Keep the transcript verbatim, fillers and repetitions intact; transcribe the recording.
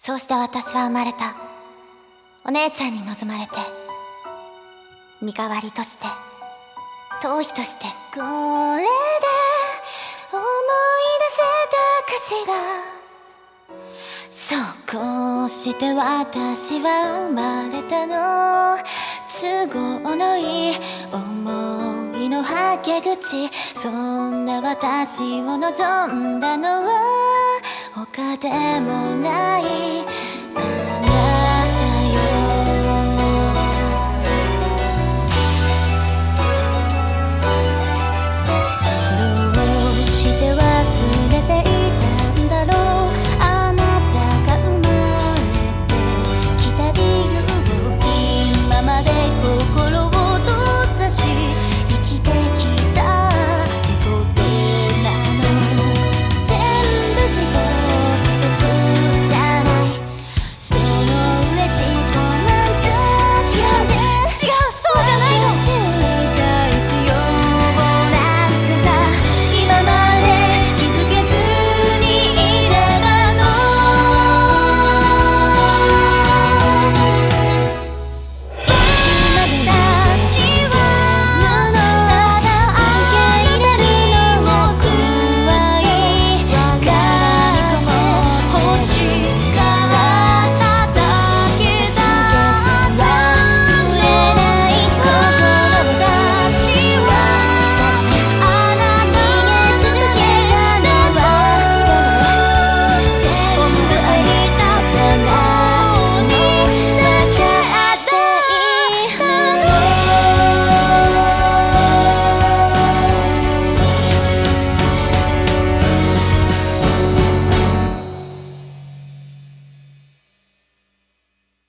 そうして私は生まれた。お姉ちゃんに望まれて、身代わりとして、逃避として。これで思い出せたかしら。そうこうして私は生まれたの。都合のいい思いのはけ口。そんな私を望んだのは他でもない